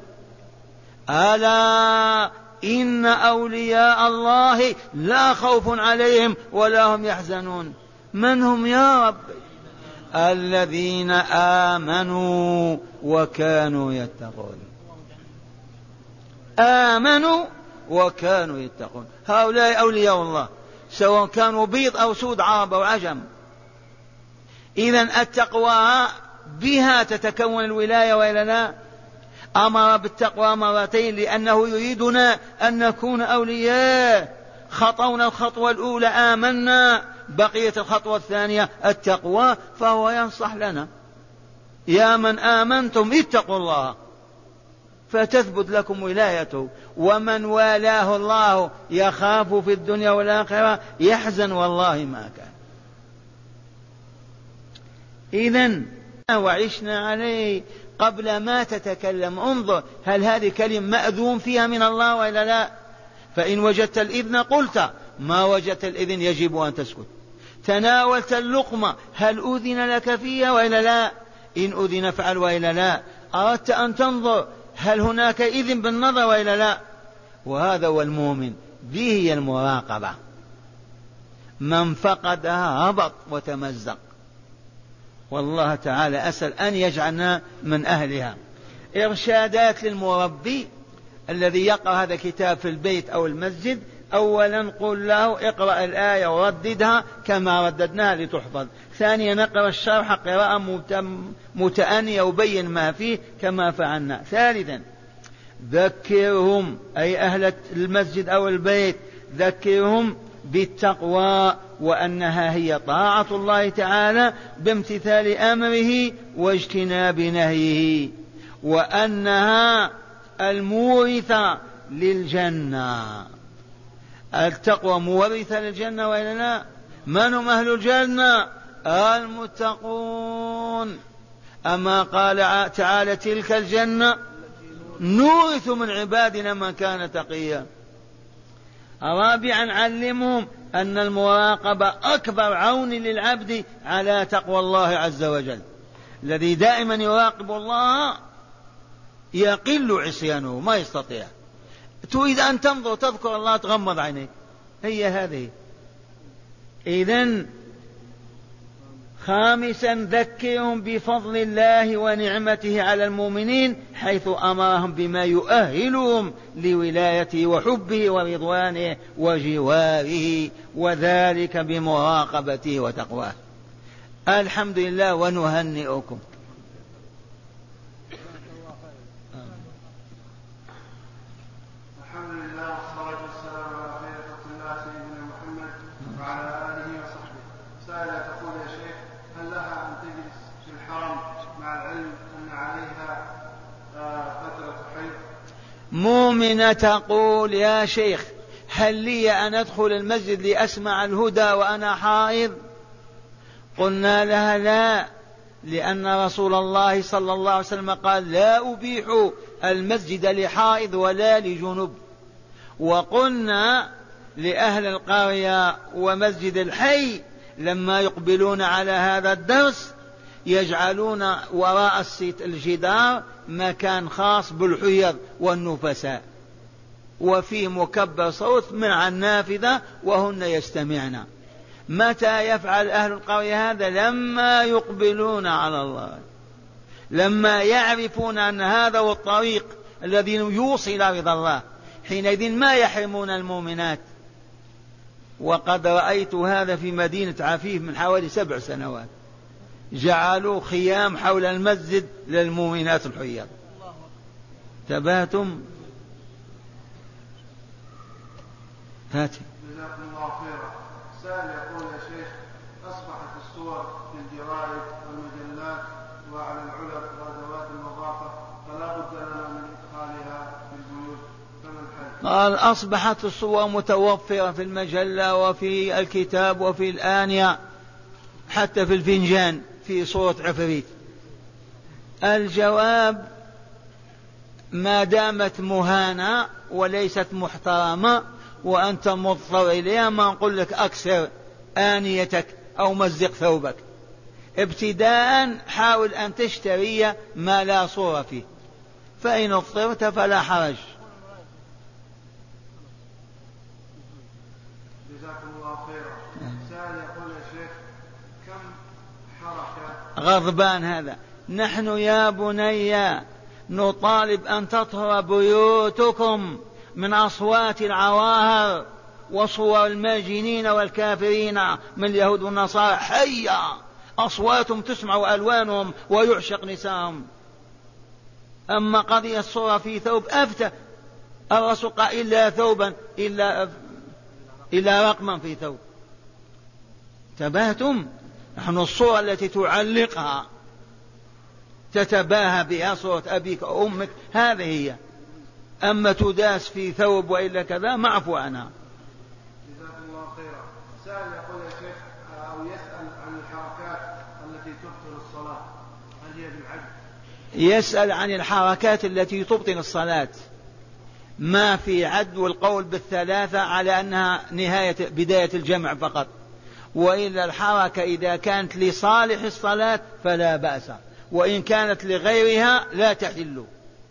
A: ألا إن أولياء الله لا خوف عليهم ولا هم يحزنون. من هم يا رب؟ الذين آمنوا وكانوا يتقون. آمنوا وكانوا يتقون، هؤلاء أولياء الله سواء كانوا بيض أو سود، عرب أو عجم. إذن التقوى بها تتكون الولاية وإلا لا؟ أمر بالتقوى مرتين لأنه يريدنا أن نكون أولياء. خطونا الخطوة الأولى آمنا، بقية الخطوة الثانية التقوى، فهو ينصح لنا: يا من آمنتم اتقوا الله فتثبت لكم ولايته، ومن والاه الله يخاف في الدنيا والآخرة يحزن والله ما كان. إذن وعشنا عليه قبل ما تتكلم. انظر هل هذه كلمة مأذون فيها من الله وإلا لا؟ فإن وجدت الإذن قلت، ما وجدت الإذن يجب أن تسكت. تناولت اللقمة هل أذن لك فيها وإلا لا؟ إن أذن فعل وإلا لا؟ أردت أن تنظر هل هناك إذن بالنظر وإلا لا؟ وهذا هو المؤمن، به هي المراقبة. من فقدها هبط وتمزق. والله تعالى أسأل أن يجعلنا من أهلها. إرشادات للمربي الذي يقرأ هذا الكتاب في البيت أو المسجد: أولا قل له اقرأ الآية ورددها كما رددناها لتحفظ. ثانيا نقرأ الشرح قراءة متأنية وبين ما فيه كما فعلنا. ثالثا ذكرهم، أي أهل المسجد أو البيت، ذكرهم بالتقوى وأنها هي طاعة الله تعالى بامتثال أمره واجتناب نهيه، وأنها المورثة للجنة. التقوى مورثة للجنة وإلا لا؟ من هم أهل الجنة؟ المتقون. أما قال تعالى: تلك الجنة نورث من عبادنا من كان تقيا. رابعا علمهم أن المراقبة أكبر عون للعبد على تقوى الله عز وجل. الذي دائما يراقب الله يقل عصيانه، ما يستطيع. تريد أن تنظر تذكر الله تغمض عينيك، هي هذه. إذن خامسا ذكرهم بفضل الله ونعمته على المؤمنين حيث أمرهم بما يؤهلهم لولايته وحبه ورضوانه وجواره، وذلك بمراقبته وتقواه. الحمد لله ونهنئكم. مؤمنة تقول: يا شيخ هل لي أن أدخل المسجد لأسمع الهدى وأنا حائض؟ قلنا لها: لا، لأن رسول الله صلى الله عليه وسلم قال: لا أبيح المسجد لحائض ولا لجنب. وقلنا لأهل القرية ومسجد الحي لما يقبلون على هذا الدرس يجعلون وراء الجدار مكان خاص بالحيض والنفساء، وفيه مكبر صوت مع النافذة وهن يستمعن. متى يفعل أهل القرية هذا؟ لما يقبلون على الله، لما يعرفون أن هذا هو الطريق الذي يوصل رضا الله، حينئذ ما يحرمون المؤمنات. وقد رأيت هذا في مدينة عفيف من حوالي سبع سنوات، جعلوا خيام حول المسجد للمؤمنات الحيض. تباتم هاتي.
B: جزاكم الله خيرا. سائل يقول: يا شيخ أصبحت الصور في الجرائد والمجلات وعلى العلب وأدوات النظافة فلا بد لنا من إدخالها في البيوت، فما الحل؟
A: قال: أصبحت الصور متوفرة في المجلة وفي الكتاب وفي الآنية، حتى في الفنجان في صورة عفريت. الجواب: ما دامت مهانة وليست محترمة وأنت مضطر إليها، ما نقول لك أكسر آنيتك أو مزق ثوبك. ابتداء حاول أن تشتري ما لا صورة فيه، فإن اضطرت فلا حرج.
B: جزاكم الله خيرا. سائل يقول: يا شيخ كم حركة
A: غضبان هذا. نحن يا بني نطالب أن تطهر بيوتكم من أصوات العواهر وصور الماجنين والكافرين من اليهود والنصارى. حيا أصواتهم تسمع وألوانهم ويعشق نساءهم. أما قضية الصورة في ثوب أفتى الرسول قال إلا ثوبا إلا, إلا رقما في ثوب. تباهتم. نحن الصورة التي تعلقها تتباهى بها صورة أبيك أو أمك هذه هي. أما تداس في ثوب وإلا كذا معفو عنها.
B: جزاك الله خيرا. سائل يقول يا شيخ أو يسأل عن الحركات التي تبطل الصلاة هل هي بالعد؟
A: يسأل عن الحركات التي تبطل الصلاة. ما في عد، والقول بالثلاثة على أنها نهاية بداية الجمع فقط، وإلا الحركة إذا كانت لصالح الصلاة فلا بأس، وإن كانت لغيرها لا تحل.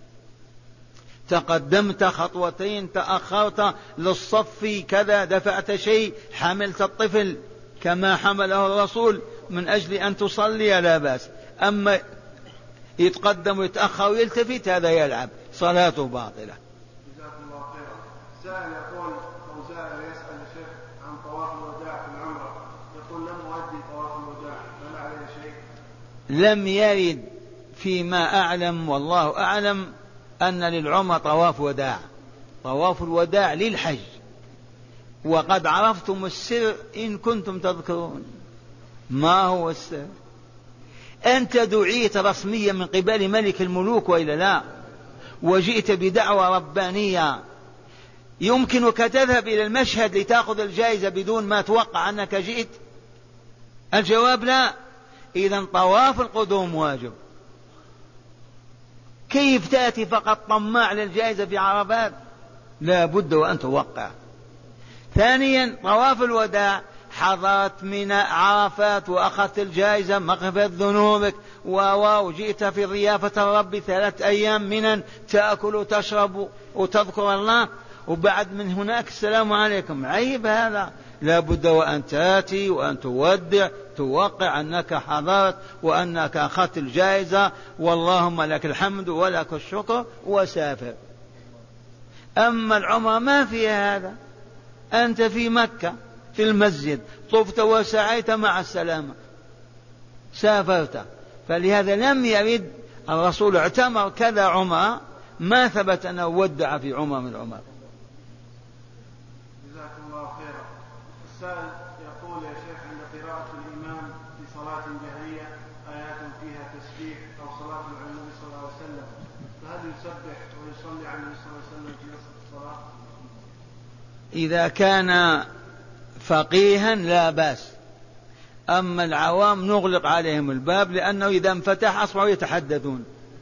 A: تقدمت خطوتين، تأخرت للصف كذا، دفعت شيء، حملت الطفل كما حمله الرسول من أجل أن تصلي لا بأس. أما يتقدم ويتأخر ويلتفت هذا يلعب، صلاته باطلة.
B: جزاك الله خيرا. سائل يقول أو زائر يسأل الشيخ عن طواف الوداع في العمرة، يقول لم أؤدي طواف الوداع فلا عليه شيء؟
A: لم يرد فيما أعلم والله أعلم أن للعمرة طواف وداع. طواف الوداع للحج، وقد عرفتم السر إن كنتم تذكرون. ما هو السر؟ أنت دعيت رسميا من قبل ملك الملوك وإلا لا، وجئت بدعوة ربانية، يمكنك تذهب إلى المشهد لتأخذ الجائزة بدون ما توقع أنك جئت؟ الجواب لا. إذن طواف القدوم واجب. كيف تأتي فقط طماع للجائزة في عرفات؟ لا بد وأن توقع. ثانيا طواف الوداع، حضرت من عرفات وأخذت الجائزة مغفرة ذنوبك وجئت في ضيافة الرب ثلاث أيام منا، تأكل وتشرب وتذكر الله، وبعد من هناك السلام عليكم. عيب هذا. لا بد وأن تأتي وأن تودع، توقع أنك حضرت وأنك أخذت الجائزة واللهم لك الحمد ولك الشكر وسافر. أما العمرة ما فيها هذا. أنت في مكة في المسجد طفت وسعيت مع السلامة سافرت. فلهذا لم يرد الرسول اعتمر كذا عمر، ما ثبت أنه ودع في عمر من عمر.
B: جزاك الله خيرا. السائل يقول يا شيخ عند قراءة الإمام في صلاة جهرية آيات فيها تسبيح أو صلاة على النبي صلى الله عليه وسلم، فهل يسبح ويصلي على النبي صلى الله عليه وسلم في وسط الصلاة؟
A: إذا كان فقيها لا بأس. أما العوام نغلق عليهم الباب، لأنه إذا انفتح أصبحوا يتحدثون.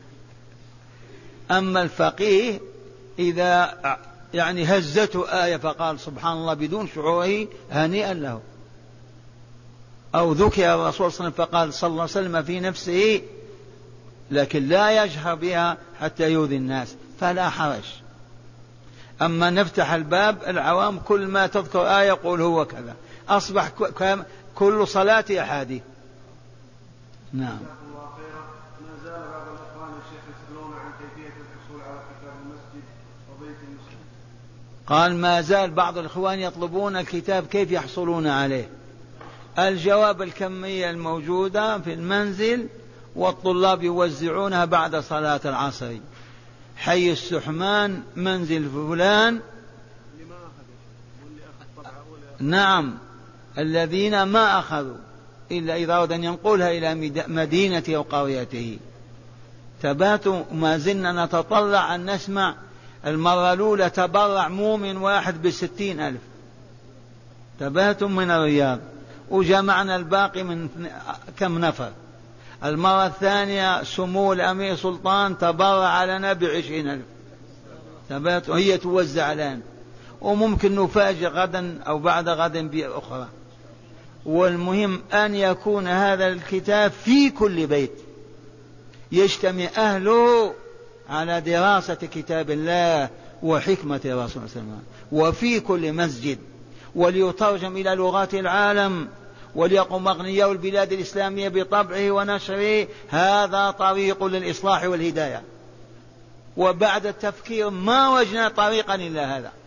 A: أما الفقيه إذا يعني هزته آية فقال سبحان الله بدون شعوره هنيئا له، أو ذكر الرسول صلى الله عليه وسلم فقال صلى الله عليه وسلم في نفسه لكن لا يجهر بها حتى يؤذي الناس فلا حرج. أما نفتح الباب العوام كل ما تذكر آية يقول هو كذا، أصبح كل صلاة أحاديث. نعم.
B: الله خيرا. ما زال بعض الإخوان الشيخ يسألون عن كيفية الحصول على كتاب المسجد وبيت المسجد.
A: قال ما زال بعض الإخوان يطلبون الكتاب كيف يحصلون عليه؟ الجواب الكمية الموجودة في المنزل، والطلاب يوزعونها بعد صلاة العصر. حي السحمان منزل فلان. نعم الذين ما أخذوا إلا إذا أراد أن ينقلها إلى مدينته أو قريته. ثباتوا ما زلنا نتطلع أن نسمع. المرة الأولى تبرع مؤمن واحد بستين ألف، ثباتوا من الرياض، وجمعنا الباقي من كم نفر. المرة الثانية سمو الأمير سلطان تبرع لنا بعشرين ألف، ثبات وهي توزع الآن، وممكن نفاجئ غدا أو بعد غد بأخرى. والمهم أن يكون هذا الكتاب في كل بيت يجتمع أهله على دراسة كتاب الله وحكمة الرسول صلى الله عليه وسلم، وفي كل مسجد، وليترجم إلى لغات العالم، وليقوم أغنياء البلاد الإسلامية بطبعه ونشره. هذا طريق للإصلاح والهداية، وبعد التفكير ما وجدنا طريقا إلا هذا.